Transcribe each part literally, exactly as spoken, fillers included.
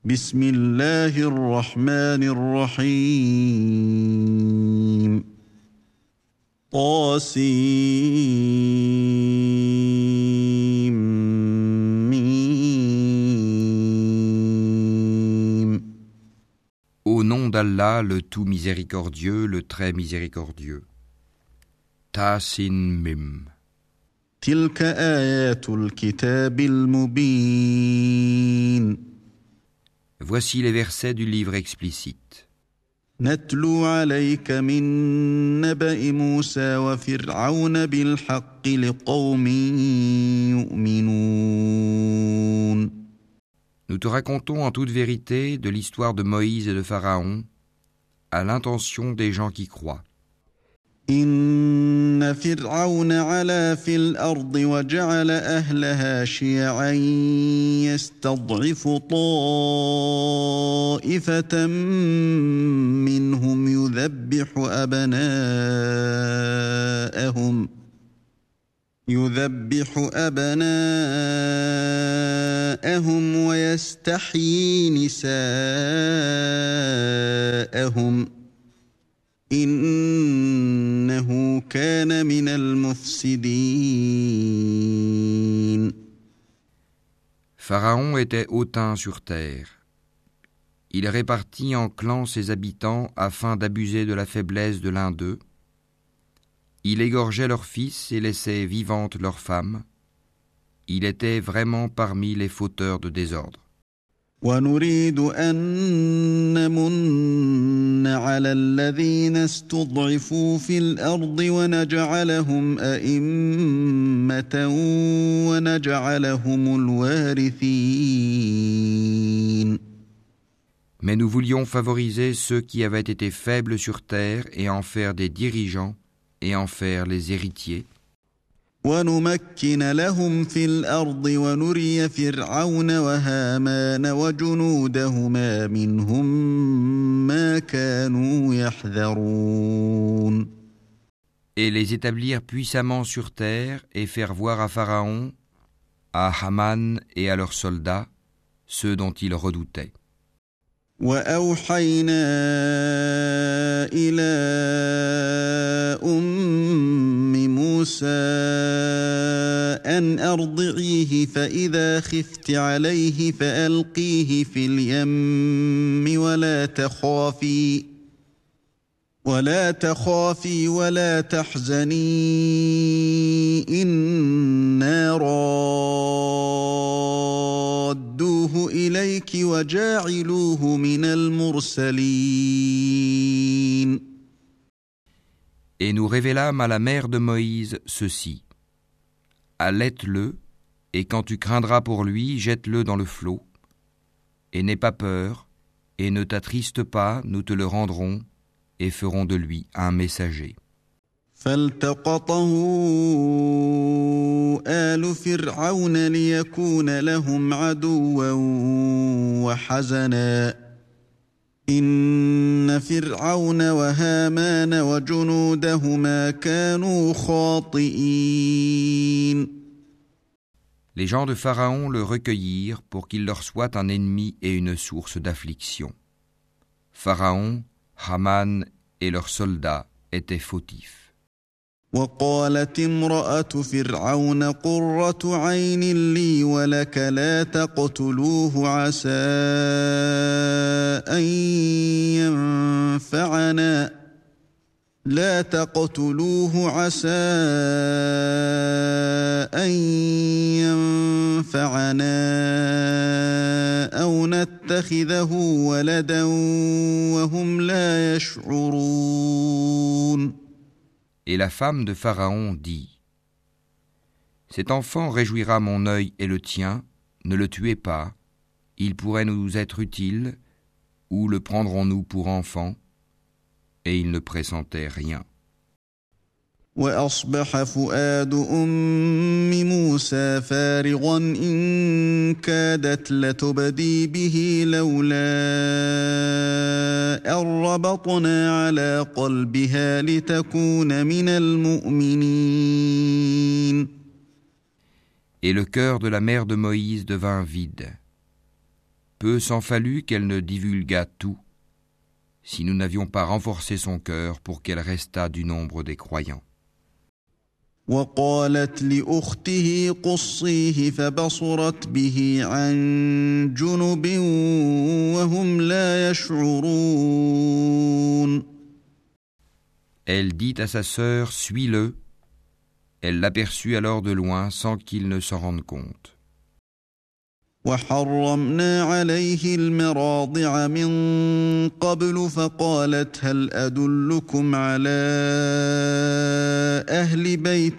بسم الله الرحمن الرحيم طاسيم Au nom d'Allah, le tout miséricordieux, le très miséricordieux. Ta-sin Mim. تلك آيات الكتاب المبين Voici les versets du livre explicite. نتلو عليك من نبأ موسى وفرعون بالحق لقوم يؤمنون Nous te racontons en toute vérité de l'histoire de Moïse et de Pharaon à l'intention des gens qui croient. إن فرعون علا في الأرض وجعل أهلها شيعا يستضعف طائفة منهم يذبح أبناءهم يذبح أبناءهم ويستحيي نساءهم إنه كان من المفسدين. Pharaon était hautain sur terre. Il répartit en clans ses habitants afin d'abuser de la faiblesse de l'un d'eux. Il égorgeait leurs fils et laissait vivantes leurs femmes. Il était vraiment parmi les fauteurs de désordre. ونريد أن نمن على الذين استضعفوا في الأرض ونجعلهم أئمة ونجعلهم الوارثين. Mais nous voulions favoriser ceux qui avaient été faibles sur terre et en faire des dirigeants et en faire les héritiers. ونمكن لهم في الأرض ونري فرعون وهامان وجنودهما منهم ما كانوا يحذرون. Et les établir puissamment sur terre et faire voir à Pharaon, à Haman et à leurs soldats, ceux dont ils redoutaient. وأوحينا إلى أم موسى أن أرضعيه فإذا خفت عليه فألقيه في اليم ولا تخافي ولا تخافي ولا تحزني إنا رادوه إليك وجاعلوه من المرسلين. Et nous révélâmes à la mère de Moïse ceci. Allaite-le, et quand tu craindras pour lui, jette-le dans le flot. Et n'aie pas peur, et ne t'attriste pas, nous te le rendrons, et ferons de lui un messager. فالتقطه آل فرعون ليكون لهم عدوا وحزنا إن فرعون وهامان وجنودهما كانوا خاطئين. Les gens de Pharaon le recueillirent pour qu'il leur soit un ennemi et une source d'affliction. Pharaon, Haman et leurs soldats étaient fautifs. وقالت امرأة فرعون قرة عين لي ولك لا تقتلوه عسى أن ينفعنا لا تقتلوه عسى أن ينفعنا أو نتخذه ولدا وهم لا يشعرون. Et la femme de Pharaon dit : Cet enfant réjouira mon œil et le tien, ne le tuez pas, il pourrait nous être utile, ou le prendrons-nous pour enfant ? Et il ne pressentait rien. وأصبح فؤاد أم موسى فارغا إن كادت لتبدي به لولا أن ربطنا على قلبها لتكون من المؤمنين. Et le cœur de la mère de Moïse devint vide. peu s'en fallut qu'elle ne divulguât tout, si nous n'avions pas renforcé son cœur pour qu'elle restât du nombre des croyants. وقالت لأخته قصيه فبصرت به عن جنب وهم لا يشعرون. Elle dit à sa sœur, suis-le. Elle l'aperçut alors de loin sans qu'il ne s'en rende compte. وحرمنا عليه المراضع من قبل فقالت هل أدلكم على أهل بيت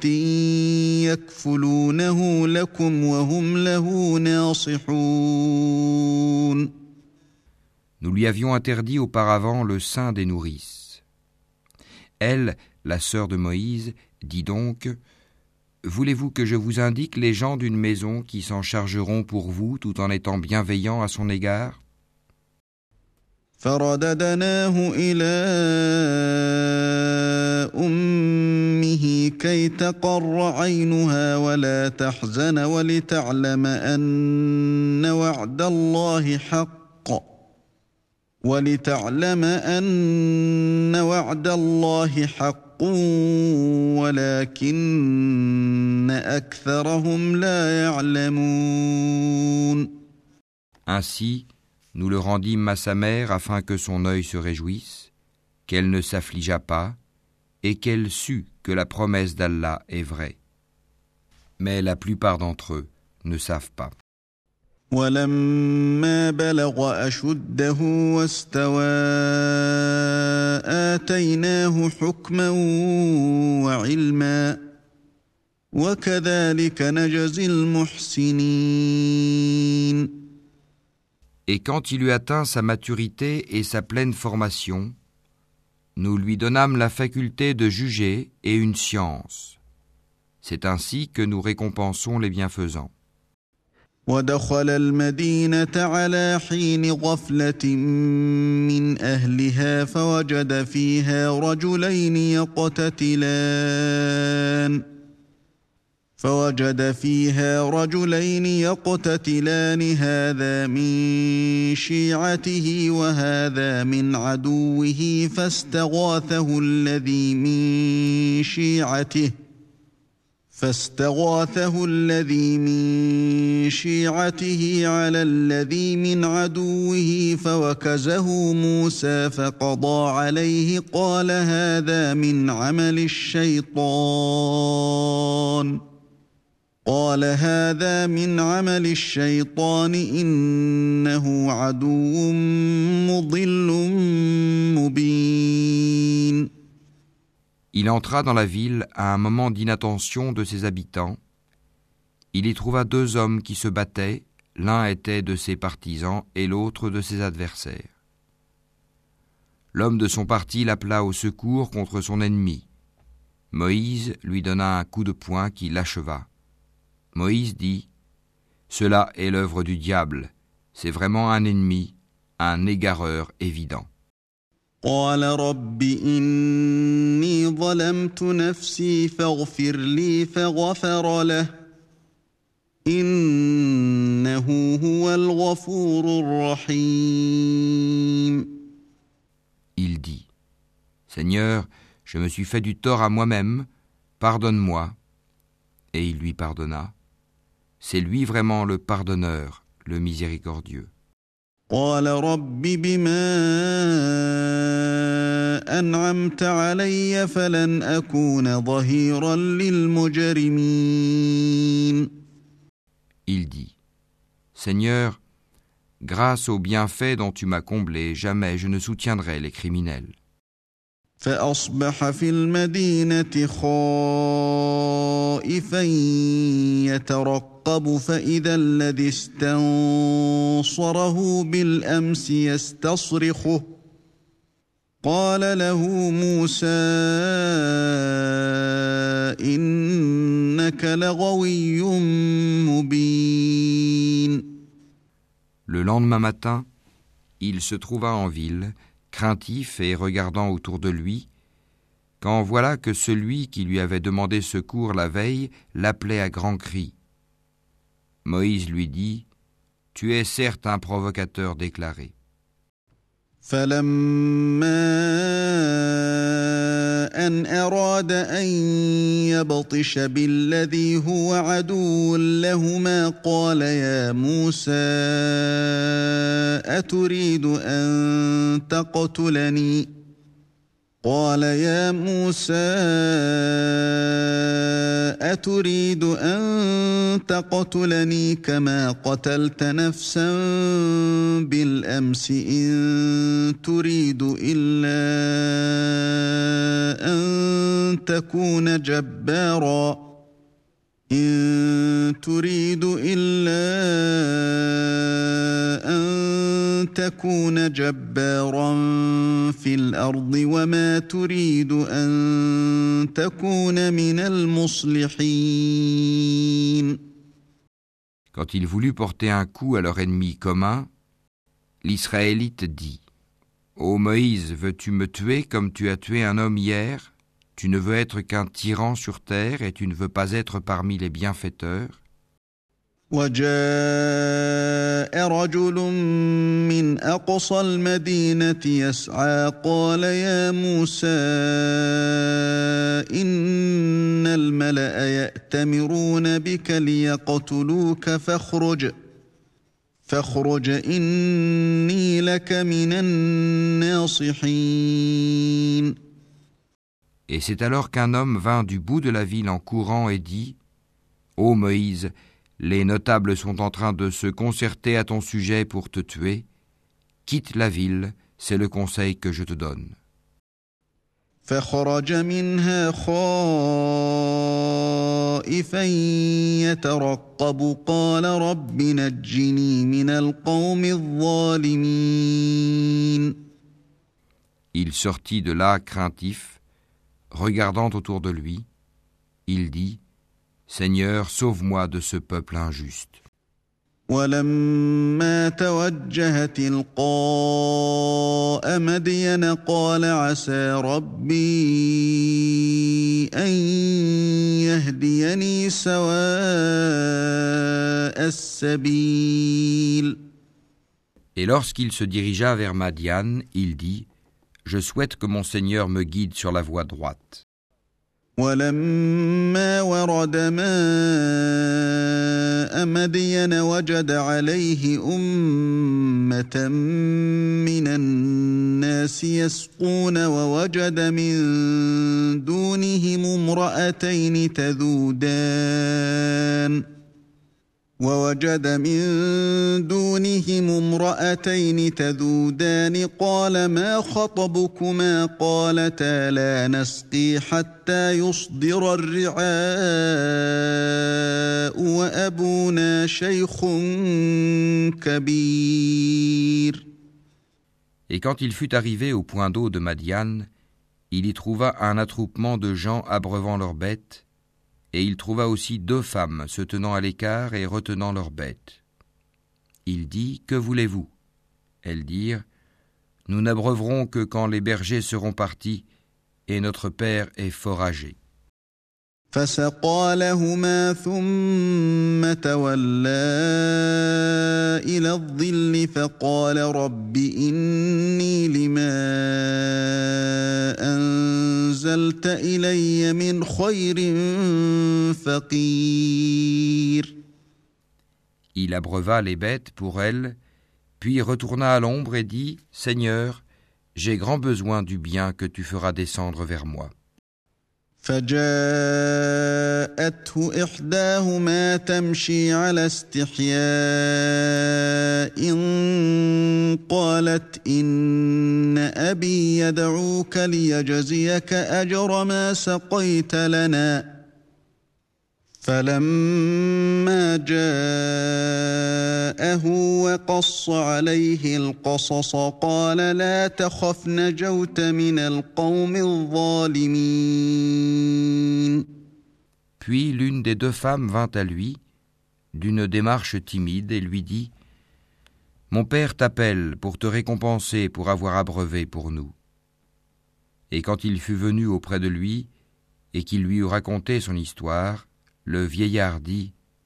يكفلونه لكم وهم له ناصحون. Nous lui avions interdit auparavant le sein des nourrices. Elle, la sœur de Moïse, dit donc: Voulez-vous que je vous indique les gens d'une maison qui s'en chargeront pour vous tout en étant bienveillants à son égard? فرددناه إلى أمه كي تقر عينها ولا تحزن ولتعلم أن وعد الله حق ولتعلم أن وعد الله حق ولكن أكثرهم لا يعلمون. Ainsi, nous le rendîmes à sa mère afin que son œil se réjouisse, qu'elle ne s'affligeât pas et qu'elle sût que la promesse d'Allah est vraie. Mais la plupart d'entre eux ne savent pas. ولما بلغ أشده واستوى آتيناه حكما وعلما وكذلك نجزي المحسنين. Et quand il eut atteint sa maturité et sa pleine formation, nous lui donnâmes la faculté de juger et une science. C'est ainsi que nous récompensons les bienfaisants. ودخل المدينة على حين غفلة من أهلها فوجد فيها رجلين يقتتلان فوجد فيها رجلين يقتتلان هذا من شيعته وهذا من عدوه فاستغاثه الذي من شيعته فاستغاثه الذي من شيعته على الذي من عدوه فوكزه موسى فقضى عليه قال هذا من عمل الشيطان قال هذا من عمل الشيطان إنه عدو مضل مبين. Il entra dans la ville à un moment d'inattention de ses habitants. Il y trouva deux hommes qui se battaient, l'un était de ses partisans et l'autre de ses adversaires. L'homme de son parti l'appela au secours contre son ennemi. Moïse lui donna un coup de poing qui l'acheva. Moïse dit: « Cela est l'œuvre du diable, c'est vraiment un ennemi, un égareur évident. » قال رب إني ظلمت نفسي فاغفر لي فغفر له إنه هو الغفور الرحيم. Il dit: Seigneur, je me suis fait du tort à moi-même, pardonne-moi. Et il lui pardonna. C'est lui vraiment le pardonneur, le miséricordieux. قال رب بما أنعمت علي فلن أكون ظهيرا للمجرمين. Il dit: Seigneur, grâce aux bienfaits dont tu m'as comblé, jamais je ne soutiendrai les criminels. فأصبح في المدينة خائفا يترقب فإذا الذي استنصره بالأمس يستصرخه قال له موسى إنك لغوي مبين. Le lendemain matin, il se trouva en ville, craintif et regardant autour de lui, quand voilà que celui qui lui avait demandé secours la veille l'appelait à grands cris. Moïse lui dit: tu es certes un provocateur déclaré. فلما أن أراد أن يبطش بالذي هو عدو لهما قال يا موسى أتريد أن تقتلني قال يا موسى أتريد أن تقتلني كما قتلت نفسا بالأمس إن تريد إلا أن تكون جبارا إن تريد إلا أن تكون جبارا في الأرض وما تريد أن تكون من المصلحين. Quand il voulut porter un coup à leur ennemi commun, l'Israélite dit : Ô Moïse, veux-tu me tuer comme tu as tué un homme hier ? Tu ne veux être qu'un tyran sur terre et tu ne veux pas être parmi les bienfaiteurs. وجاء رجل من أقصى المدينة يسعى قال يا موسى إن الملأ يأتمرون بك ليقتلوك فاخرج فاخرج إني لك من الناصحين. Et c'est alors qu'un homme vint du bout de la ville en courant et dit : Ô Moïse, les notables sont en train de se concerter à ton sujet pour te tuer. Quitte la ville, c'est le conseil que je te donne. فخرج منها خائفا يترقب قال رب نجني من القوم الظالمين. Il sortit de là craintif. Regardant autour de lui, il dit : Seigneur, sauve-moi de ce peuple injuste. ولما توجه تلقاء مدين قال عسى ربي أن يهديني سواء السبيل. Et lorsqu'il se dirigea vers Madian, il dit : Je souhaite que mon Seigneur me guide sur la voie droite. ولما ورد ماء مدين وجد عليه أمة من الناس يسقون ووجد من دونهم امرأتين تذودان ووجد من دونهم امرأتين تذودان قال ما خطبكما قالتا لا نسقي حتى يصدر الرعاء وأبونا شيخ كبير. Et quand il fut arrivé au point d'eau de Madian, il y trouva un attroupement de gens abreuvant leurs bêtes, et il trouva aussi deux femmes se tenant à l'écart et retenant leurs bêtes. Il dit : Que voulez-vous ? Elles dirent : Nous n'abreuverons que quand les bergers seront partis, et notre père est fort âgé. فسقى لهما ثم تولى إلى الظل فقال رب إني لما أنزلت إلي من خير فقير. Il abreuva les bêtes pour elles, puis retourna à l'ombre et dit : Seigneur, j'ai grand besoin du bien que tu feras descendre vers moi. فجاءته إحداهما تمشي على استحياء قالت إن أبي يدعوك ليجزيك أجر ما سقيت لنا فلما جاءه وقص عليه القصص قال لا تخف نجوت من القوم الظالمين. Puis l'une des deux femmes vint à lui, d'une démarche timide, et lui dit : Mon père t'appelle pour te récompenser pour avoir abreuvé pour nous. Et quand il fut venu auprès de lui, et qu'il lui eut raconté son histoire, le vieillard dit :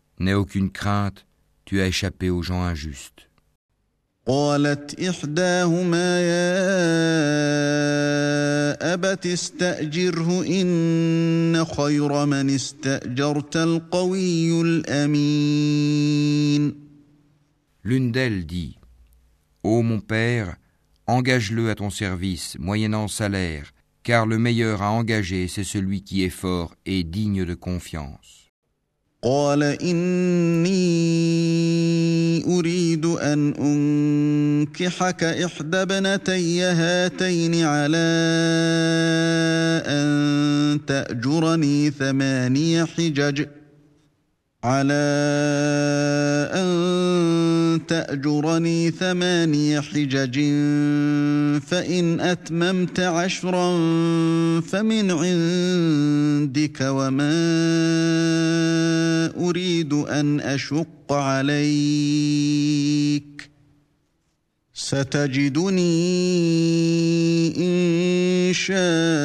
N'aie aucune crainte, tu as échappé aux gens injustes. قالت إحداهما يا أبت استأجره إن خير من استأجرت القوي الأمين. L'une d'elles dit, Ô mon père, engage-le à ton service, moyennant salaire, car le meilleur à engager, c'est celui qui est fort et digne de confiance. قال إني أريد أن أنكحك إحدى ابنتي هاتين على أن تأجرني ثماني حجج على أن تأجرني ثماني حجج فإن أتممت عشرا فمن عندك وما أريد أن أشق عليك ستجدني إن شاء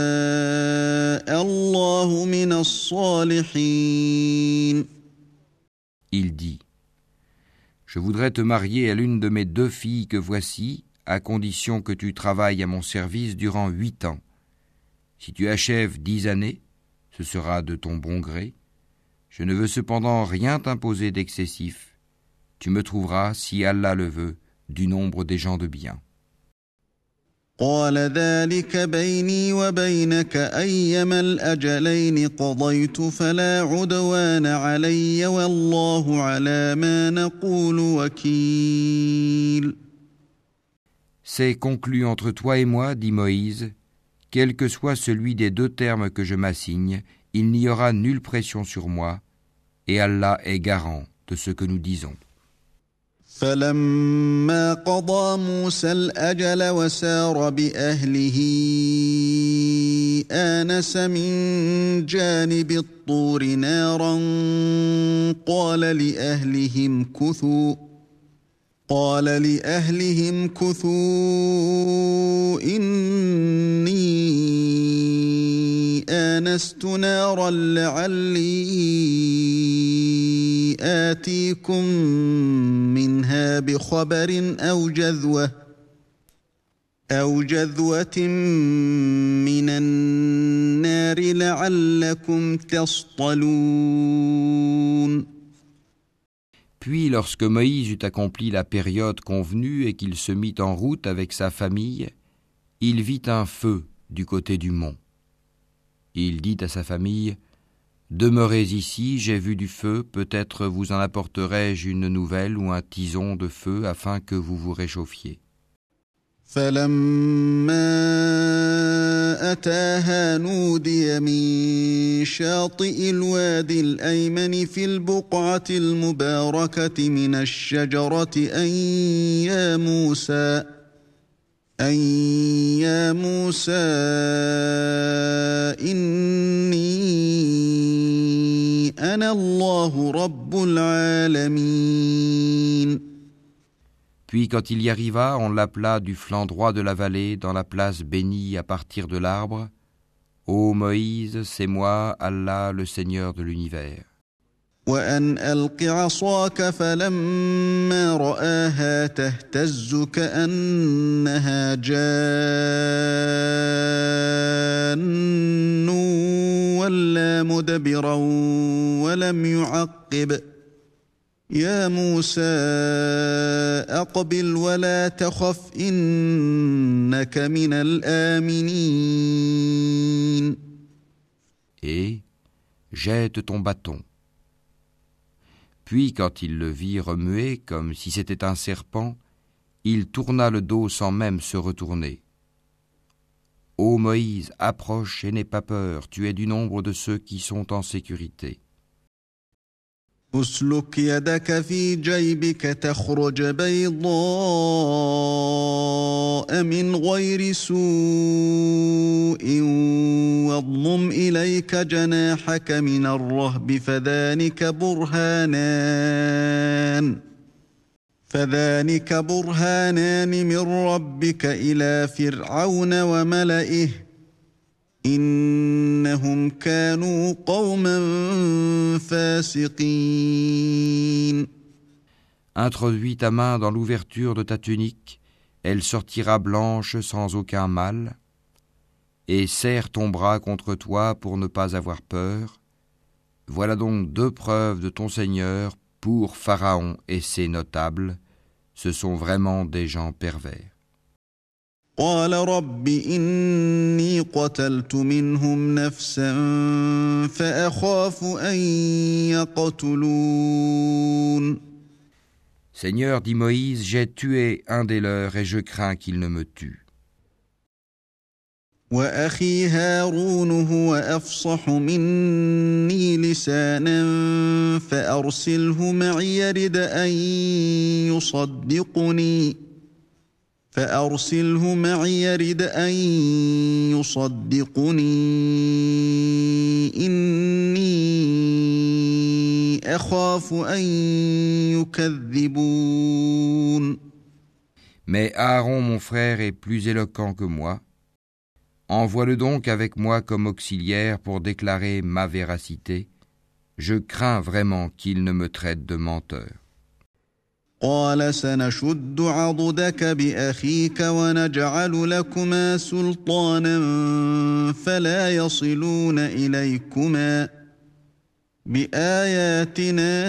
الله من الصالحين. Il dit, je voudrais te marier à l'une de mes deux filles que voici, à condition que tu travailles à mon service durant huit ans. Si tu achèves dix années, ce sera de ton bon gré. Je ne veux cependant rien t'imposer d'excessif. Tu me trouveras, si Allah le veut, du nombre des gens de bien. قال ذلك بيني وبينك أيما الأجلين قضيت فلا عدوان علي والله على ما نقول وكيل. C'est conclu entre toi et moi, dit Moïse, quel que soit celui des deux termes que je m'assigne, il n'y aura nulle pression sur moi, et Allah est garant de ce que nous disons. فلما قضى موسى الأجل وسار بأهله آنس من جانب الطور نارا قال لأهلهم كثوا قال لأهلهم كثوا إني آنست نارا لعلي آتيكم منها بخبر أو جذوة أو جذوة من النار لعلكم تصطلون. Puis, lorsque Moïse eut accompli la période convenue et qu'il se mit en route avec sa famille, il vit un feu du côté du mont. Il dit à sa famille, « Demeurez ici, j'ai vu du feu, peut-être vous en apporterai-je une nouvelle ou un tison de feu afin que vous vous réchauffiez. » فلما أتاها نودي من شاطئ الوادي الأيمن في البقعة المباركة من الشجرة أن يا موسى أن يا موسى إني أنا الله رب العالمين. Puis quand il y arriva, on l'appela du flanc droit de la vallée, dans la place bénie à partir de l'arbre. Ô Moïse, c'est moi, Allah, le Seigneur de l'univers. وأن ألق عصاك فلما رآها تهتز كأنها جان ولا مدبرا ولم يعقب يا موسى أقبل ولا تخف إنك من الآمنين. Et jette ton bâton. Puis, quand il le vit remuer comme si c'était un serpent, il tourna le dos sans même se retourner. Ô Moïse, approche et n'aie pas peur, tu es du nombre de ceux qui sont en sécurité. أسلك يدك في جيبك تخرج بيضاء من غير سوء واضمم إليك جناحك من الرهب فذلك برهانان فذلك برهانان من ربك إلى فرعون وملئه إنهم كانوا قوما فاسقين. Introduis ta main dans l'ouverture de ta tunique, elle sortira blanche sans aucun mal, et serre ton bras contre toi pour ne pas avoir peur. Voilà donc deux preuves de ton Seigneur pour Pharaon et ses notables. Ce sont vraiment des gens pervers. قال رب إني قتلت منهم نفسا فأخاف أن يقتلون. Seigneur, dit Moïse, j'ai tué un des leurs et je crains qu'il ne me tue. وأخي هارون هو أفصح مني لسانا فأرسله معي يرد أن يصدقني فأرسله معي يرد أن يصدقني إني أخاف أن يكذبون. Mais Aaron, mon frère, est plus éloquent que moi. Envoie-le donc avec moi comme auxiliaire pour déclarer ma véracité. Je crains vraiment qu'il ne me traite de menteur. قال سنشد عضدك بأخيك ونجعل لكما سلطانا فلا يصلون إليكما بآياتنا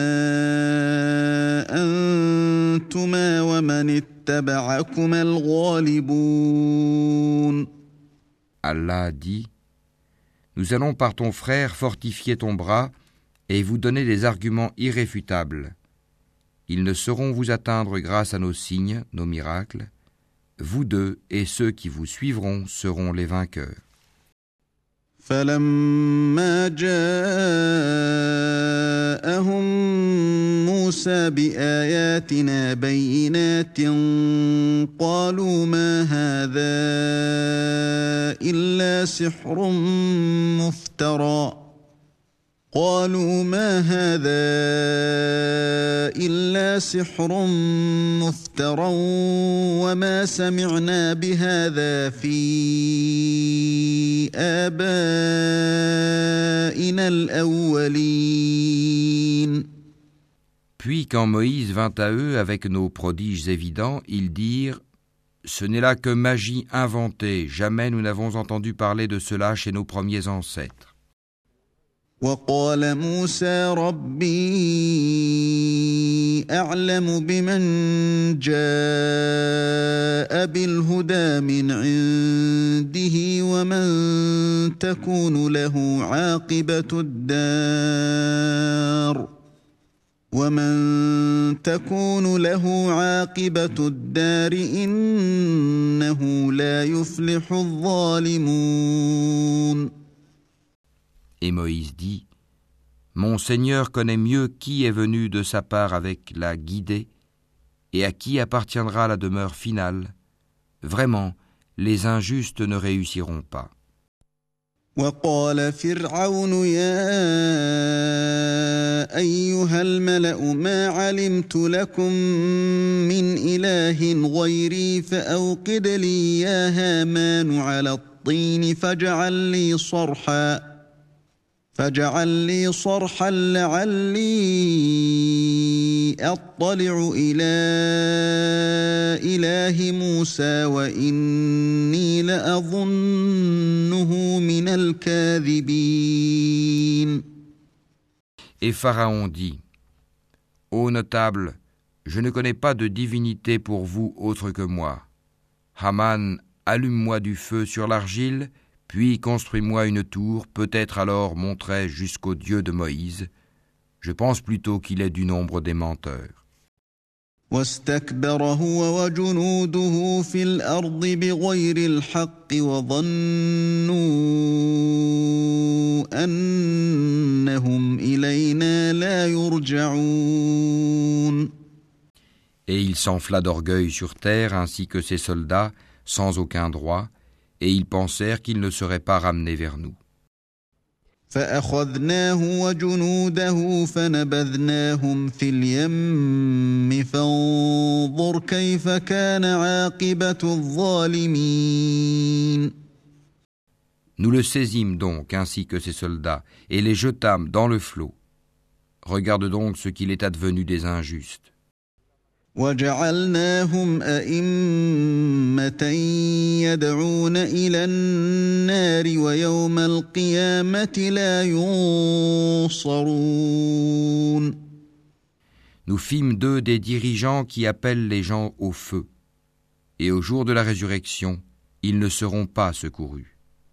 أنتما ومن اتبعكما الغالبون. Allah dit, nous allons par ton frère fortifier ton bras et vous donner des arguments irréfutables. Ils ne sauront vous atteindre grâce à nos signes, nos miracles. Vous deux et ceux qui vous suivront seront les vainqueurs. فلما جاءهم موسى بآياتنا بينات قالوا ما هذا إلا سحر مفترى قالوا ما هذا إلا سحر مفترى وما سمعنا بهذا في آبائنا الأولين. Puis quand Moïse vint à eux avec nos prodiges évidents, ils dirent « Ce n'est là que magie inventée, jamais nous n'avons entendu parler de cela chez nos premiers ancêtres. » وقال موسى ربي أعلم بمن جاء بالهدى من عنده ومن تكون له عاقبة الدار ومن تكون له عاقبة الدار إنه لا يفلح الظالمون. Et Moïse dit, « Mon Seigneur connaît mieux qui est venu de sa part avec la guidée et à qui appartiendra la demeure finale. Vraiment, les injustes ne réussiront pas. » وقال فرعون يا أيها الملأ ما علمت لكم من إله غيري فأوقد لي يا هامان على الطين فاجعل لي صرحا فاجعل لي صرحا لعلي أطلع إلى إله موسى وإني لأظنه من الكاذبين. Et Pharaon dit, « Ô notable, je ne connais pas de divinité pour vous autre que moi. Haman, allume-moi du feu sur l'argile, puis construis-moi une tour, peut-être alors monterai jusqu'au Dieu de Moïse. Je pense plutôt qu'il est du nombre des menteurs. » واستكبر هو وجنوده في الأرض بغير الحق وظنوا أنهم إلينا لا يرجعون. Et il s'enfla d'orgueil sur terre ainsi que ses soldats, sans aucun droit, et ils pensèrent qu'ils ne seraient pas ramenés vers nous. فأخذناه وجنوده فنبذناهم في اليم فانظر كيف كان عاقبة الظالمين. Nous le saisîmes donc ainsi que ses soldats et les jetâmes dans le flot. Regarde donc ce qu'il est advenu des injustes. وجعلناهم أئمة يدعون إلى النار ويوم القيامة لا ينصرون. Nous fîmes d'eux des dirigeants qui appellent les gens au feu, et au jour de la résurrection, ils ne seront pas secourus.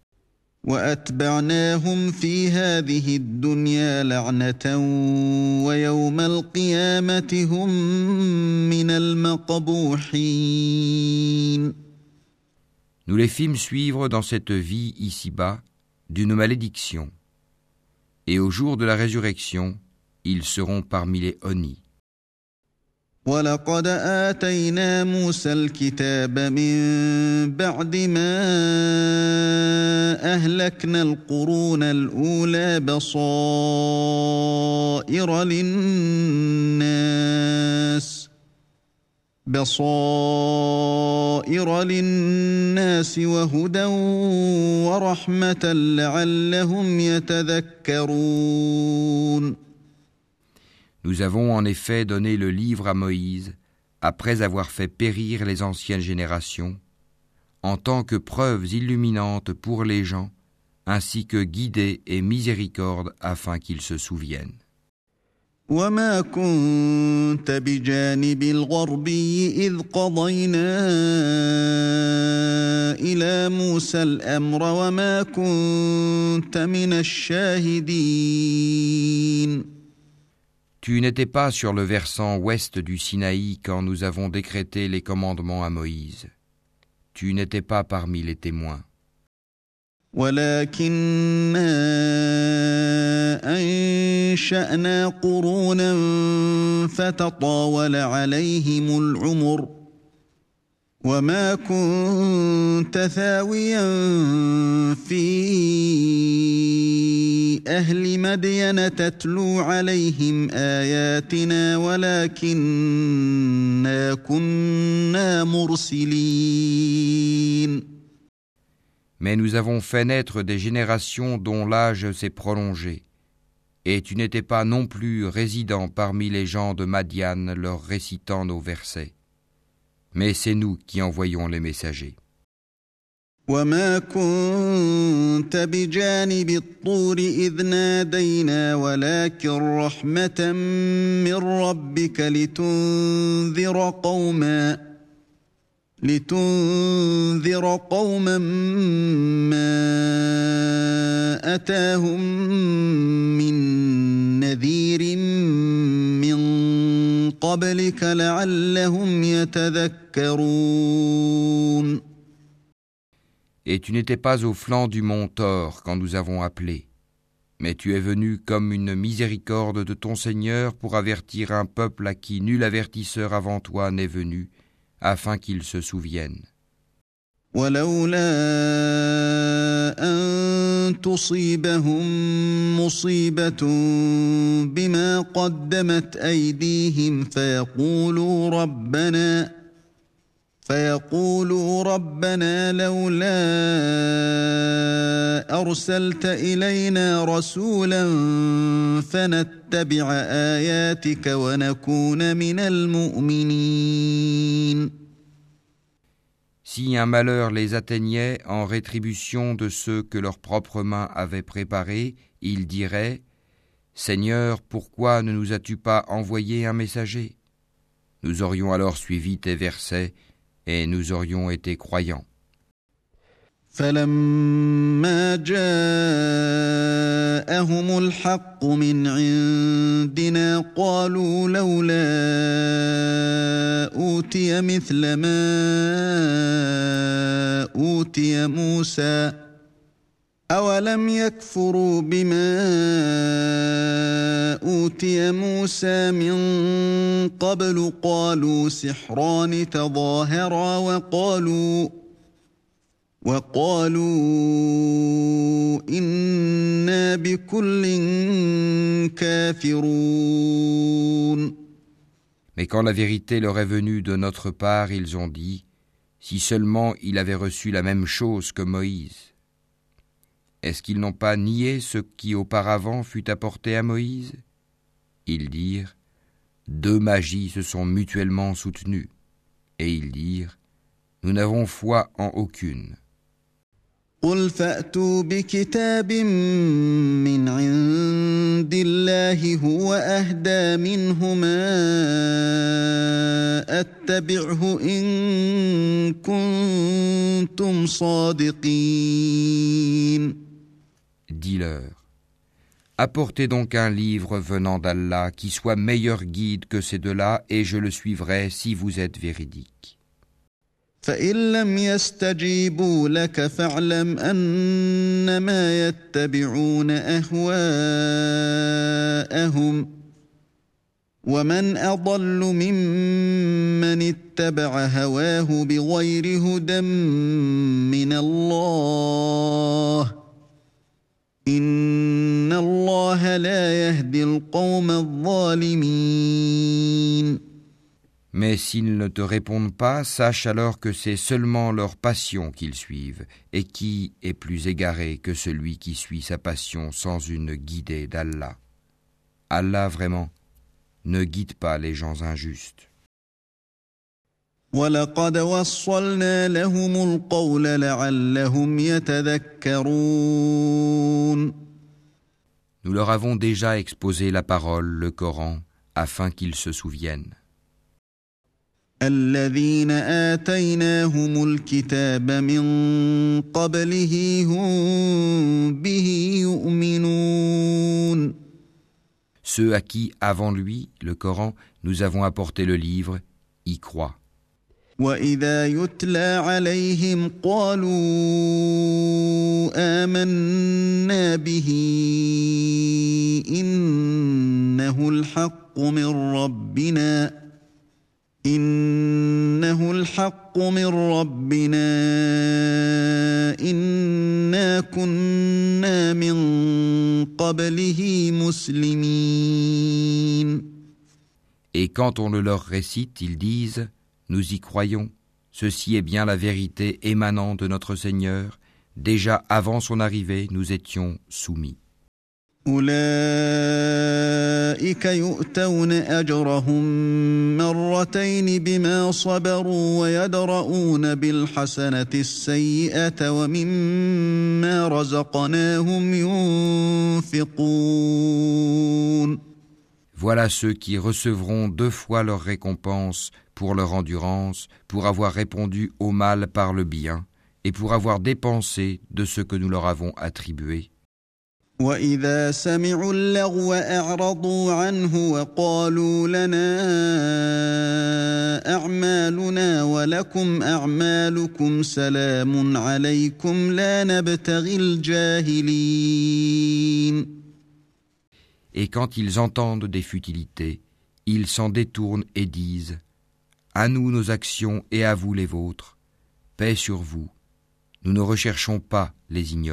وأتبعناهم في هذه الدنيا لعنة ويوم القيامة هم من المقبوحين. Nous les fîmes suivre dans cette vie ici-bas d'une malédiction, et au jour de la résurrection, ils seront parmi les honnis. وَلَقَدْ آتَيْنَا مُوسَى الْكِتَابَ مِن بَعْدِ مَا أَهْلَكْنَا الْقُرُونَ الْأُولَى بَصَائِرَ لِلنَّاسِ بَصَائِرَ لِلنَّاسِ وَهُدًى وَرَحْمَةً لَعَلَّهُمْ يَتَذَكَّرُونَ. Nous avons en effet donné le livre à Moïse, après avoir fait périr les anciennes générations, en tant que preuves illuminantes pour les gens, ainsi que guidée et miséricorde afin qu'ils se souviennent. وَمَا كُنْتَ بِجَانِبِ الْغَرْبِيِّ إِذْ قَضَيْنَا إِلَى مُوسَى الْأَمْرَ وَمَا كُنْتَ مِنَ الشَّاهِدِينَ. Tu n'étais pas sur le versant ouest du Sinaï quand nous avons décrété les commandements à Moïse. Tu n'étais pas parmi les témoins. وَلَكِنَّا أَنشَأْنَا قُرُونًا فَتَطَاوَلَ عَلَيْهِمُ الْعُمُرُ وَمَا كُنْتَ ثَاوِيًا فِي أَهْلِ مَدْيَنَ تَتْلُو عَلَيْهِمْ آيَاتِنَا وَلَكِنَّا كُنَّا مُرْسِلِينَ. Mais nous avons fait naître des générations dont l'âge s'est prolongé, et tu n'étais pas non plus résident parmi les gens de Madian leur récitant nos versets. Mais c'est nous qui envoyons les messagers. وَمَا كُنْتَ بِجَانِبِ الطُّورِ إِذْ نَادَيْنَا وَلَكِنْ رَحْمَةً مِّن رَّبِّكَ لِتُنذِرَ قَوْمًا لِتُنذِرَ قَوْمًا مَّا أَتَاهُم مِّن نَّذِيرٍ مِّن قَبْلِكَ لَعَلَّهُمْ يَتَذَكَّرُونَ. Et tu n'étais pas au flanc du mont Thor quand nous avons appelé, mais tu es venu comme une miséricorde de ton Seigneur pour avertir un peuple à qui nul avertisseur avant toi n'est venu, afin qu'ils se souviennent. وَلَوْلَا أَن تُصِيبَهُم مُّصِيبَةٌ بِمَا قَدَّمَتْ أَيْدِيهِمْ فَيَقُولُوا رَبَّنَا فيقولوا ربنا لولا أرسلت إلينا رسولا فنتبع آياتك ونكون من المؤمنين. Si un malheur les atteignait en rétribution de ceux que leurs propres mains avaient préparés, ils diraient « Seigneur, pourquoi ne nous as-tu pas envoyé un messager ?» Nous aurions alors suivi tes versets et nous aurions été croyants. فَلَمَّا جَاءَهُمُ الْحَقُّ مِنْ عِنْدِنَا قَالُوا لَوْلَا أُوتِيَ مِثْلَ مَا أُوتِيَ مُوسَى أَوَلَمْ يَكْفُرُوا بِمَا أُوتِيَ مُوسَى مِنْ قَبْلُ قَالُوا سِحْرَانِ تَظَاهَرَا وَقَالُوا وَقَالُوا إِنَّا بِكُلٍّ كَافِرُونَ. Mais quand la vérité leur est venue de notre part, ils ont dit « Si seulement il avait reçu la même chose que Moïse ». Est-ce qu'ils n'ont pas nié ce qui auparavant fut apporté à Moïse ? Ils dirent, deux magies se sont mutuellement soutenues, et ils dirent, nous n'avons foi en aucune. قل فأتوا بكتاب من عند الله هو أهدى منهما أتبعه إن كنتم صادقين. Dis-leur, apportez donc un livre venant d'Allah qui soit meilleur guide que ces deux-là, et je le suivrai si vous êtes véridiques. فإن لم يستجيبوا لك فاعلم أنما يتبعون أهواءهم ومن أضل ممن اتبع هواه بغير هدى من الله إن الله لا يهدي القوم الظالمين. Mais s'ils ne te répondent pas, sache alors que c'est seulement leur passion qu'ils suivent, et qui est plus égaré que celui qui suit sa passion sans une guidée d'Allah. Allah vraiment ne guide pas les gens injustes. وَلَقَدْ وَصَّلْنَا لَهُمُ الْقَوْلَ لَعَلَّهُمْ يَتَذَكَّرُونَ. Nous leur avons déjà exposé la parole, le Coran, afin qu'ils se souviennent. الذين آتيناهم الكتاب من قبله هم به يؤمنون. Ceux à qui, avant lui, le Coran, nous avons apporté le livre, y croient. وإذا يتلى عليهم قالوا آمنا به إنه الحق من ربنا إنه الحق من ربنا إنا كنا من قبله مسلمين. Et quand on le leur récite, ils disent « Nous y croyons, ceci est bien la vérité émanant de notre Seigneur, déjà avant son arrivée, nous étions soumis. » أولئك يؤتون أجرهم مرتين بما صبروا ويدرؤون بالحسنة السيئة ومما رزقناهم ينفقون. Voilà ceux qui recevront deux fois leur récompense pour leur endurance, pour avoir répondu au mal par le bien, et pour avoir dépensé de ce que nous leur avons attribué. وَإِذَا سَمِعُوا اللَّغْوَ أَعْرَضُوا عَنْهُ وَقَالُوا لَنَا أَعْمَالُنَا وَلَكُمْ أَعْمَالُكُمْ سَلَامٌ عَلَيْكُمْ لَا نَبْتَغِي الْجَاهِلِينَ. Et quand ils entendent des futilités, ils s'en détournent et disent « À nous nos actions et à vous les vôtres, paix sur vous, nous ne recherchons pas les ignorants. »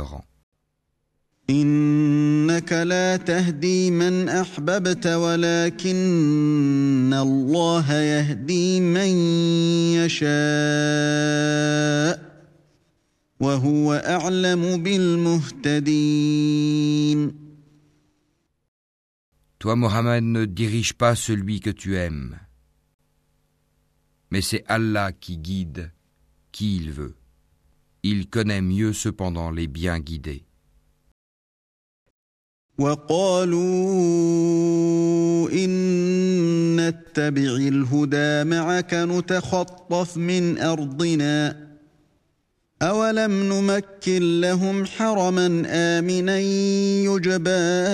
إنك لا تهدي من أحببت ولكن الله يهدي من يشاء وهو أعلم بالمهتدين. Toi, Mohammed, ne dirige pas celui que tu aimes, mais c'est Allah qui guide qui il veut. Il connaît mieux cependant les bien guidés. وقالوا إن نتبع الهدى معك نتخطف من أرضنا أولم نمكن لهم حرما آمنا يجبى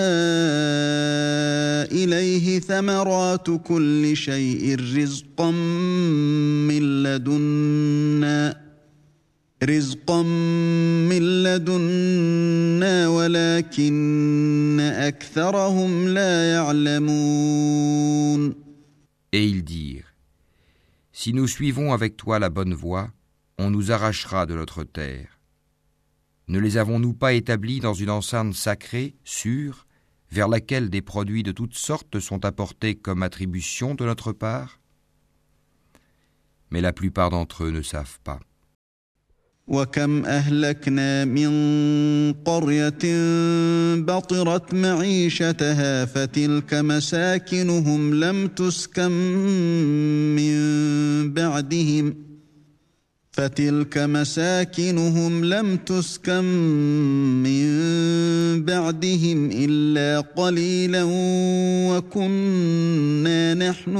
إليه ثمرات كل شيء رزقا من لدنا رزقا من لدنا ولكن أكثرهم لا يعلمون. Et ils dirent, si nous suivons avec toi la bonne voie, on nous arrachera de notre terre. Ne les avons-nous pas établis dans une enceinte sacrée, sûre, vers laquelle des produits de toutes sortes sont apportés comme attribution de notre part? Mais la plupart d'entre eux ne savent pas. وكم أهلكنا من قرية بطرت معيشتها فتلك مساكنهم لم تسكن من بعدهم فتلك مساكنهم لم تسكن من بعدهم إلا قليلا وكنا نحن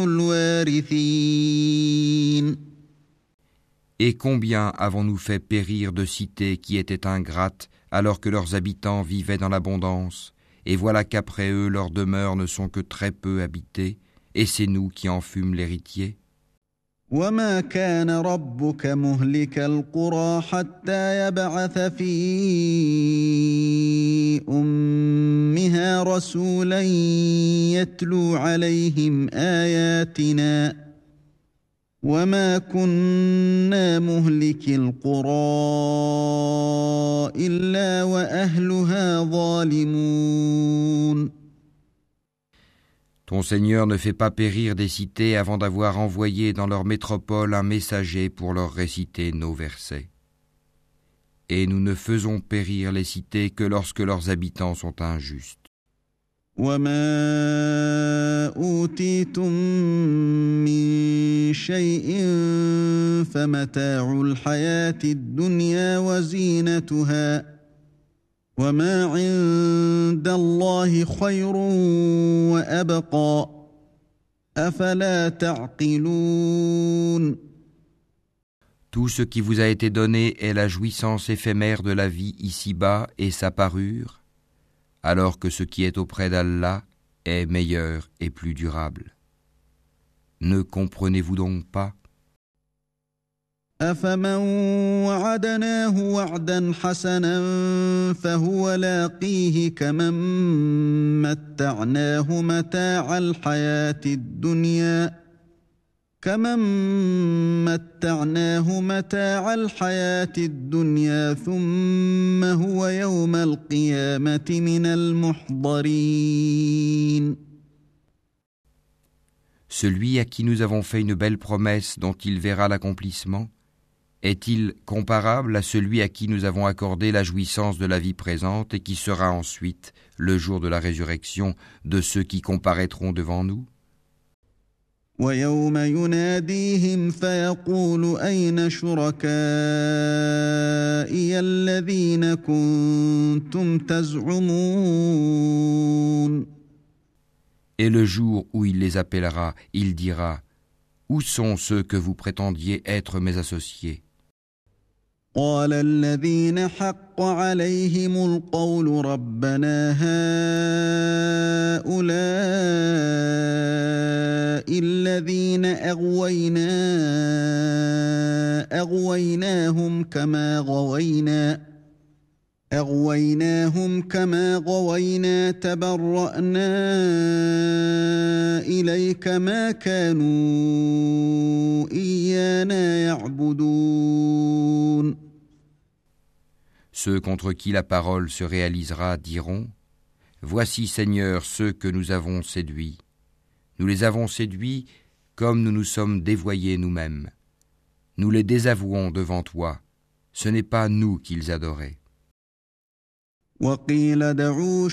الوارثين. Et combien avons-nous fait périr de cités qui étaient ingrates alors que leurs habitants vivaient dans l'abondance, et voilà qu'après eux leurs demeures ne sont que très peu habitées, et c'est nous qui en fûmes l'héritier. وما كان ربك مهلك القرى حتى يبعث في أمها رسولا يتلو عليهم آياتنا وما كنا مهلكي القرى إلا وأهلها ظالمون. Ton Seigneur ne fait pas périr des cités avant d'avoir envoyé dans leur métropole un messager pour leur réciter nos versets. Et nous ne faisons périr les cités que lorsque leurs habitants sont injustes. وَمَا أُوتِيتُم مِّن شَيْءٍ فَمَتَاعُ الْحَيَاةِ الدُّنْيَا وَزِينَتُهَا وَمَا عِندَ اللَّهِ خَيْرٌ وَأَبْقَى أَفَلَا تَعْقِلُونَ. Tout ce qui vous a été donné est la jouissance éphémère de la vie ici-bas et sa parure, alors que ce qui est auprès d'Allah est meilleur et plus durable. Ne comprenez-vous donc pas? أَفَمَن وَعَدْنَاهُ وَعْدًا حَسَنًا فَهُوَ لَاقِيهِ كَمَن مَّتَّعْنَاهُ مَتَاعَ الْحَيَاةِ الدُّنْيَا كَمَن مَّتَّعْنَاهُ مَتَاعَ الْحَيَاةِ الدُّنْيَا ثُمَّ هُوَ يَوْمَ الْقِيَامَةِ مِنَ الْمُحْضَرِينَ. Celui à qui nous avons fait une belle promesse dont il verra l'accomplissement, est-il comparable à celui à qui nous avons accordé la jouissance de la vie présente et qui sera ensuite, le jour de la résurrection, de ceux qui comparaîtront devant nous? وَيَوْمَ يُنَادِيهِمْ فَيَقُولُ أَيْنَ شُرَكَائِيَ الَّذِينَ كُنتُمْ تَزْعُمُونَ. Et le jour où il les appellera, il dira: Où sont ceux que vous prétendiez être mes associés? قال الذين حق عليهم القول ربنا هؤلاء الذين أغوينا أغويناهم كما غوينا أغويناهم كما غوينا تبرأنا إليك ما كانوا إيانا يعبدون. Ceux contre qui la parole se réalisera diront: Voici, Seigneur, ceux que nous avons séduits. Nous les avons séduits comme nous nous sommes dévoyés nous-mêmes. Nous les désavouons devant toi. Ce n'est pas nous qu'ils adoraient. وقيل دعوا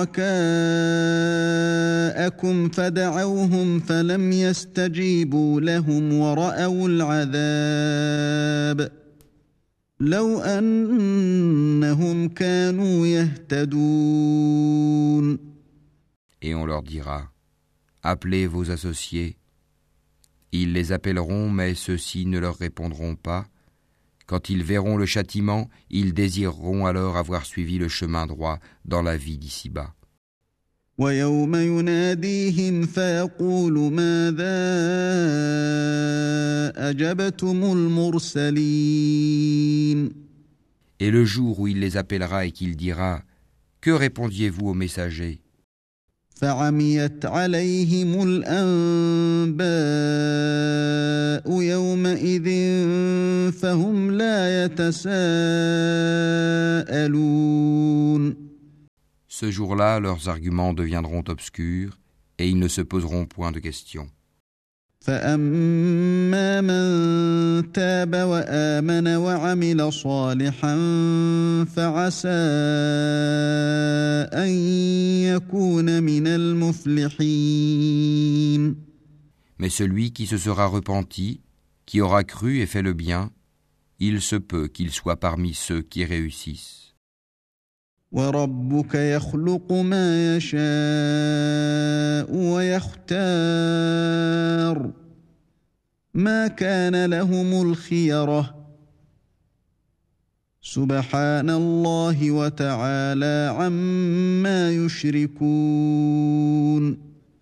شركاءكم فدعوهم فلم يستجيبوا لهم ورأوا العذاب لو أنهم كانوا يهتدون. Et on leur dira: Appelez vos associés. Ils les appelleront, mais ceux-ci ne leur répondront pas. Quand ils verront le châtiment, ils désireront alors avoir suivi le chemin droit dans la vie d'ici-bas. وَيَوْمَ يُنَادِيهِمْ فَيَقُولُ مَاذَا أَجَبْتُمُ الْمُرْسَلِينَ. Et le jour où il les appellera et qu'il dira: Que répondiez-vous aux messagers? فَعَمِيَتْ عَلَيْهِمُ الْأَنبَاءُ يَوْمَئِذٍ فَهُمْ لَا يَتَسَاءَلُونَ. Ce jour-là, leurs arguments deviendront obscurs et ils ne se poseront point de questions. فأما من تاب وآمن وعمل صالحا فعسى أن يكون من المفلحين. Mais celui qui se sera repenti, qui aura cru et fait le bien, il se peut qu'il soit parmi ceux qui réussissent. وَرَبُّكَ يَخْلُقُ مَا يَشَاءُ وَيَخْتَارُ مَا كَانَ لَهُمُ الْخِيَرَةُ سُبْحَانَ اللَّهِ وَتَعَالَى عَمَّا يُشْرِكُونَ.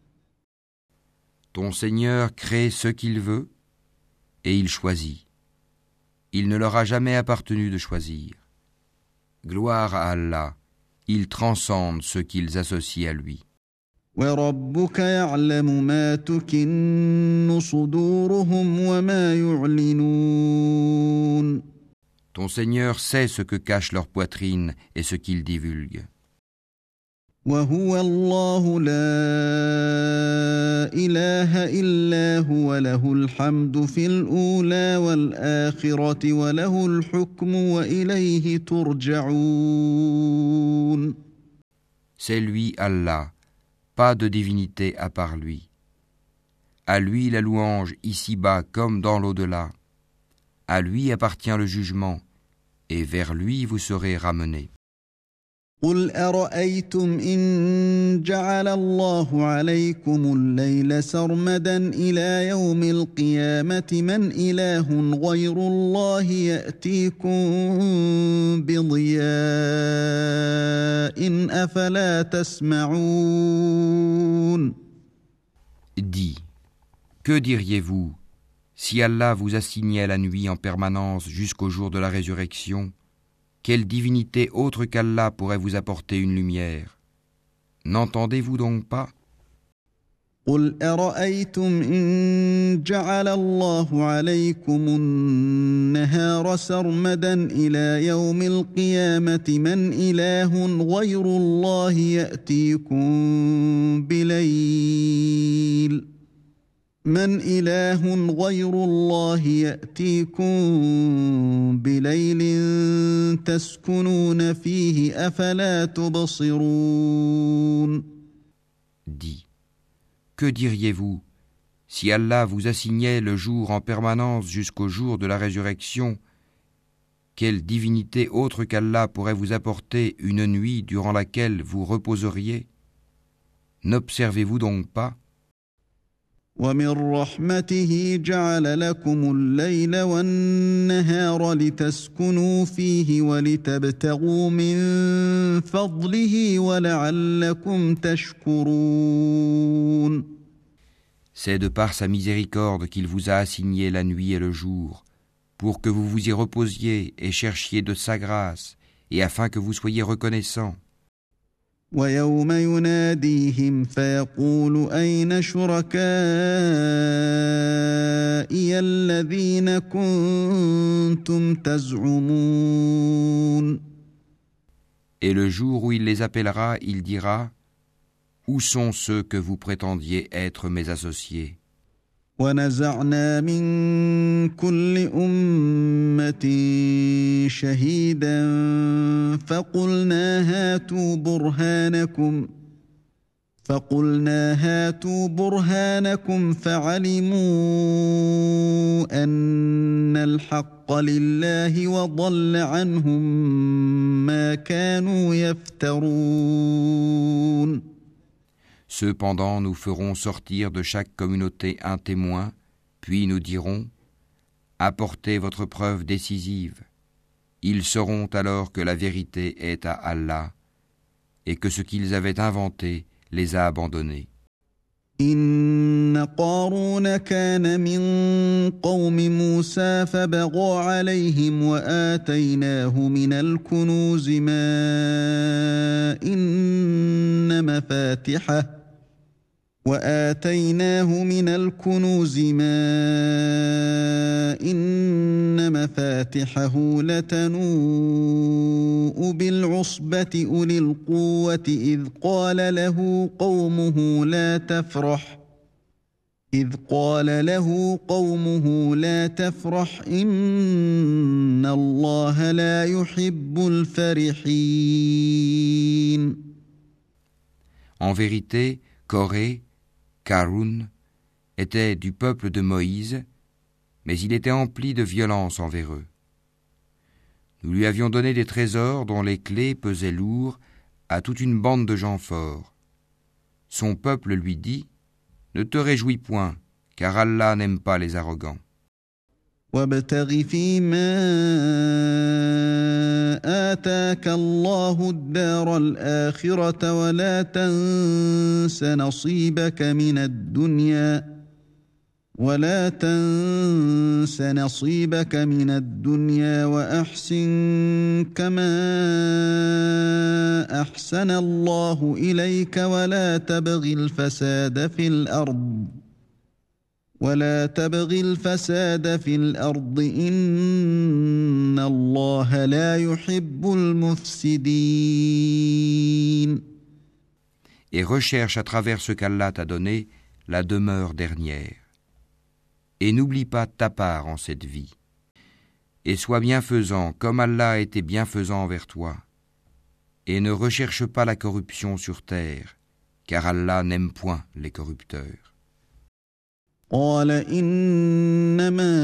Ton Seigneur crée ce qu'il veut et il choisit. Il ne leur a jamais appartenu de choisir. Gloire à Allah, il transcende ce qu'ils associent à lui. وَرَبُّكَ يَعْلَمُ مَا تُكِنُّ صُدُورُهُمْ وَمَا يُعْلِنُونَ. Ton Seigneur sait ce que cache leur poitrine et ce qu'ils divulguent. وَهُوَ اللَّهُ لَا إِلَٰهَ إِلَّا هُوَ لَهُ الْحَمْدُ فِي الْأُولَى وَالْآخِرَةِ وَلَهُ الْحُكْمُ وَإِلَيْهِ تُرْجَعُونَ. C'est lui, Allah, pas de divinité à part lui. À lui la louange ici-bas comme dans l'au-delà. À lui appartient le jugement, et vers lui vous serez ramenés. قُلْ أَرَأَيْتُمْ إِنْ جَعَلَ اللَّهُ عَلَيْكُمُ اللَّيْلَ سَرْمَدًا إِلَى يَوْمِ الْقِيَامَةِ مَنْ إِلَٰهٌ غَيْرُ اللَّهِ يَأْتِيكُمْ بِضِيَاءٍ أَفَلَا تَسْمَعُونَ. Dis, que diriez-vous si Allah vous assignait la nuit en permanence jusqu'au jour de la résurrection? Quelle divinité autre qu'Allah pourrait vous apporter une lumière? N'entendez-vous donc pas? قُلْ أَرَأَيْتُمْ إِنْ جَعَلَ اللَّهُ عَلَيْكُمُ النَّهَارَ سَرْمَدًا إِلَى يَوْمِ الْقِيَامَةِ مَنْ إِلَٰهٌ غَيْرُ اللَّهِ يَأْتِيكُمْ بِلَيْلٍ من إله غير الله يأتيكم بليل تسكنون فيه أفلا تبصرون. Dis, que diriez-vous si Allah vous assignait le jour en permanence jusqu'au jour de la résurrection? Quelle divinité autre qu'Allah pourrait vous apporter une nuit durant laquelle vous reposeriez? N'observez-vous donc pas? وَمِنْ رَحْمَتِهِ جَعَلَ لَكُمُ اللَّيْلَ وَالنَّهَارَ لِتَسْكُنُوا فِيهِ وَلِتَبْتَغُوا مِنْ فَضْلِهِ وَلَعَلَّكُمْ تَشْكُرُونَ. C'est de par sa miséricorde qu'il vous a assigné la nuit et le jour, pour que vous vous y reposiez et cherchiez de sa grâce, et afin que vous soyez reconnaissants. وَيَوْمَ يُنَادِيهِمْ فَيَقُولُ أَيْنَ شُرَكَائِيَ الَّذِينَ كُنتُمْ تَزْعُمُونَ. Et le jour où il les appellera, il dira: Où sont ceux que vous prétendiez être mes associés? وَنَزَعْنَا مِنْ كُلِّ أُمَّةٍ شَهِيدًا فَقُلْنَا هَاتُوا بُرْهَانَكُمْ فَقُلْنَا هَاتُوا بُرْهَانَكُمْ فَعَلِمُوا أَنَّ الْحَقَّ لِلَّهِ وَضَلَّ عَنْهُمْ مَا كَانُوا يَفْتَرُونَ. Cependant, nous ferons sortir de chaque communauté un témoin, puis nous dirons: Apportez votre preuve décisive. Ils sauront alors que la vérité est à Allah, et que ce qu'ils avaient inventé les a abandonnés. إن قارون كان من قوم موسى فبغى عليهم وآتيناه من الكنوز ما إن مفاتحه وآتيناه من الكنوز ما إن مفاتحه لتنوء بالعصبة أولي القوة إذ قال له قومه لا تفرح إذ قال له قومه لا تفرح إن الله لا يحب الفرحين. En vérité, Coré, Karun, était du peuple de Moïse, mais il était empli de violence envers eux. Nous lui avions donné des trésors dont les clés pesaient lourd à toute une bande de gens forts. Son peuple lui dit : ne te réjouis point, car Allah n'aime pas les arrogants. وابتغ فيما آتاك الله الدار الآخرة ولا تنس نصيبك من الدنيا ولا تنس نصيبك من الدنيا وأحسن كما أحسن الله إليك ولا تبغ الفساد في الأرض ولا تبغ الفساد في الأرض إن الله لا يحب المفسدين. Et recherche à travers ce qu'Allah t'a donné la demeure dernière. Et n'oublie pas ta part en cette vie. Et sois bienfaisant comme Allah a été bienfaisant envers toi. Et ne recherche pas la corruption sur terre, car Allah n'aime point les corrupteurs. قال إنما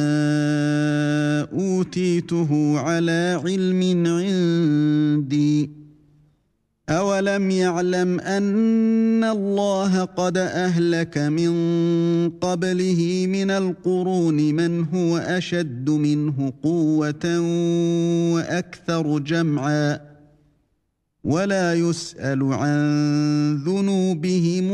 أوتيته على علم عندي أولم يعلم أن الله قد أهلك من قبله من القرون من هو أشد منه قوة وأكثر جمعا ولا يسأل عن ذنوبهم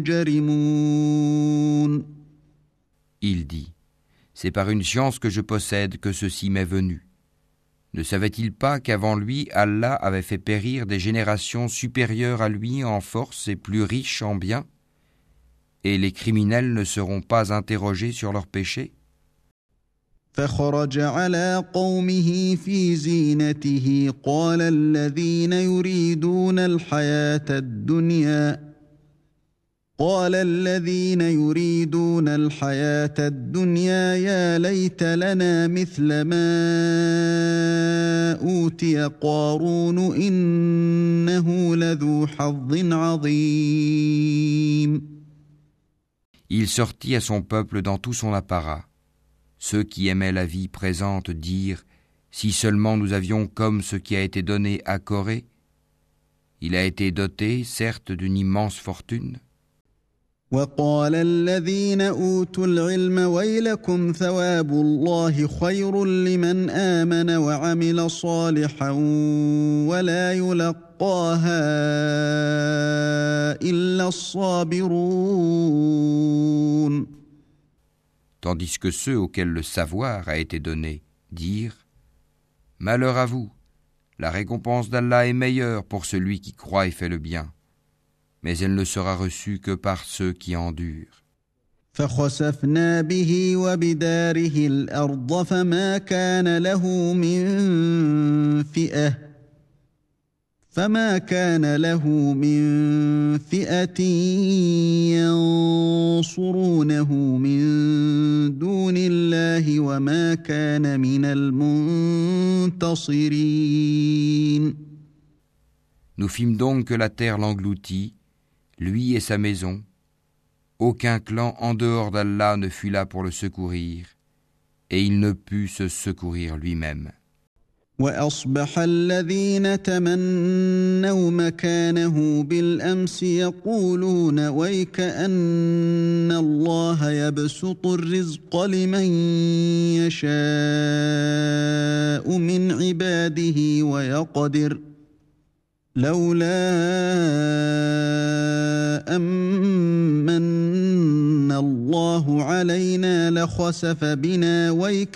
المجرمون. Il dit : c'est par une science que je possède que ceci m'est venu. Ne savait-il pas qu'avant lui, Allah avait fait périr des générations supérieures à lui en force et plus riches en biens ? Et les criminels ne seront pas interrogés sur leurs péchés ? فخرج على قومه في زينته قال الذين يريدون الحياة الدنيا قال الذين يريدون الحياة الدنيا يا ليت لنا مثل ما أوتي قارون إنه لذو حظ عظيم. Il sortit à son peuple dans tout son apparat. Ceux qui aimaient la vie présente dirent : si seulement nous avions comme ce qui a été donné à Corée. Il a été doté, certes, d'une immense fortune. وقال الذين أوتوا العلم ويلكم ثواب الله خير لمن آمن وعمل صالحا ولا يلقاها إلا الصابرون. Tandis que ceux auxquels le savoir a été donné dirent : malheur à vous, la récompense d'Allah est meilleure pour celui qui croit et fait le bien. Mais elle ne sera reçue que par ceux qui endurent. فخسفنا به وبداره الأرض فما كان له من فئة فما كان له من فئة ينصرونه من دون الله وما كان من المنتصرين. Nous fîmes donc que la terre l'engloutit, lui et sa maison. Aucun clan en dehors d'Allah ne fut là pour le secourir, et il ne put se secourir lui-même. وأصبح الذين تمنوا مكانه بالأمس يقولون ويك أن الله يبسط الرزق لمن يشاء من عباده ويقدر لولا أمن الله علينا لخسف بنا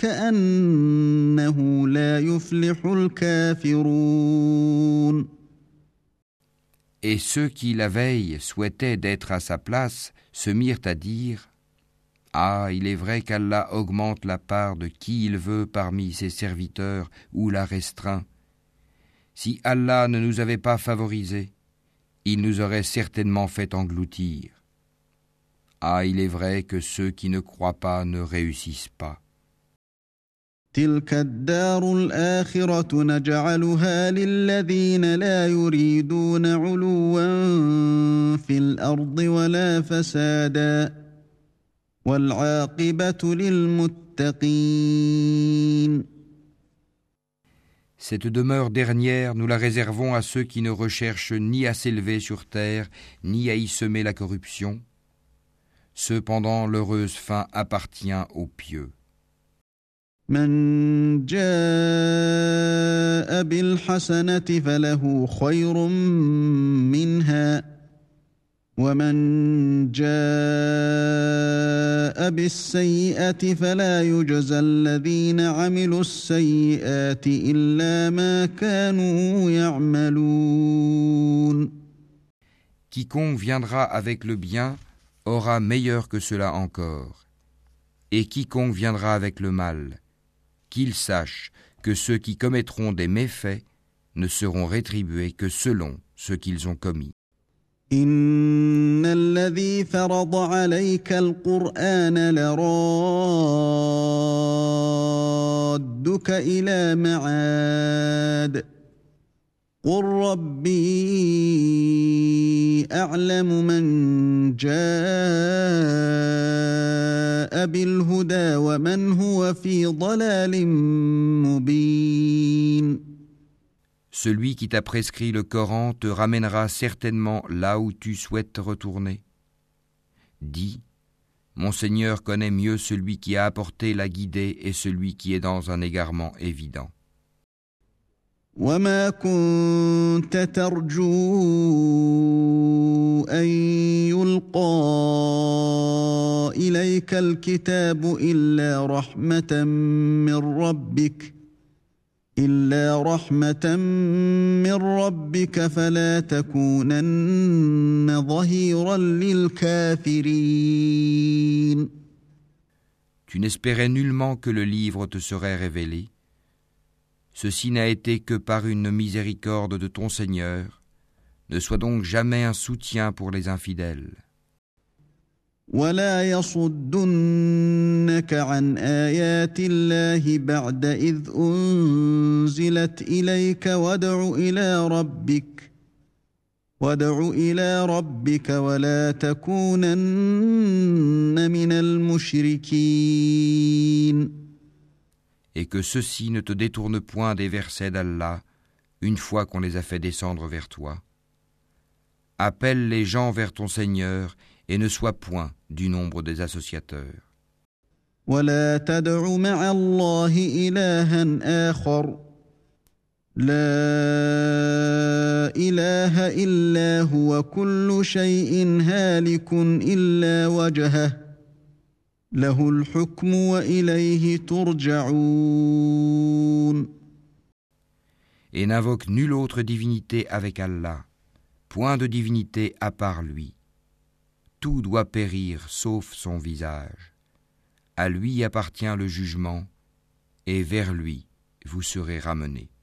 ويكأنه لا يفلح الكافرون. Et ceux qui, la veille, souhaitaient d'être à sa place, se mirent à dire : ah, il est vrai qu'Allah augmente la part de qui il veut parmi ses serviteurs ou la restreint. Si Allah ne nous avait pas favorisés, il nous aurait certainement fait engloutir. Ah, il est vrai que ceux qui ne croient pas ne réussissent pas. تلك الدار الآخرة نجعلها للذين لا يريدون علوا في الأرض ولا فسادا والعاقبة للمتقين. Cette demeure dernière, nous la réservons à ceux qui ne recherchent ni à s'élever sur terre, ni à y semer la corruption. Cependant, l'heureuse fin appartient aux pieux. من جاء بالحسنة فله خير منها ومن جاء بالسيئة فلا يجزى الذين عملوا السيئات إلا ما كانوا يعملون. Quiconque viendra avec le bien aura meilleur que cela encore, et quiconque viendra avec le mal, qu'il sache que ceux qui commettront des méfaits ne seront rétribués que selon ce qu'ils ont commis. إن الذي فرض عليك القرآن لرادك إلى معاد قل ربي أعلم من جاء بالهدى ومن هو في ضلال مبين. Celui qui t'a prescrit le Coran te ramènera certainement là où tu souhaites te retourner. Dis, mon Seigneur connaît mieux celui qui a apporté la guidée et celui qui est dans un égarement évident. وما كنت ترجو أن يلقى إليك الكتاب إلا رحمة من ربك إلا رحمة من ربك فلا تكونن ظهيرا للكافرين. Tu n'espérais nullement que le livre te serait révélé. Ceci n'a été que par une miséricorde de ton Seigneur. Ne sois donc jamais un soutien pour les infidèles. ولا يصدنك عن آيات الله بعد إذ أنزلت إليك وادع إلى ربك وادع إلى ربك ولا تكونن من المشركين. Et que ceux-ci ne te détournent point des versets d'Allah une fois qu'on les a fait descendre vers toi. Appelle les gens vers ton Seigneur et ne sois point du nombre des associateurs. ولا تدع مع الله إلها آخر لا إله إلا هو كل شيء هالك إلا وجهه له الحكم وإليه ترجعون. Et n'invoque nulle autre divinité avec Allah, point de divinité à part lui. Tout doit périr sauf son visage. À lui appartient le jugement, et vers lui vous serez ramenés.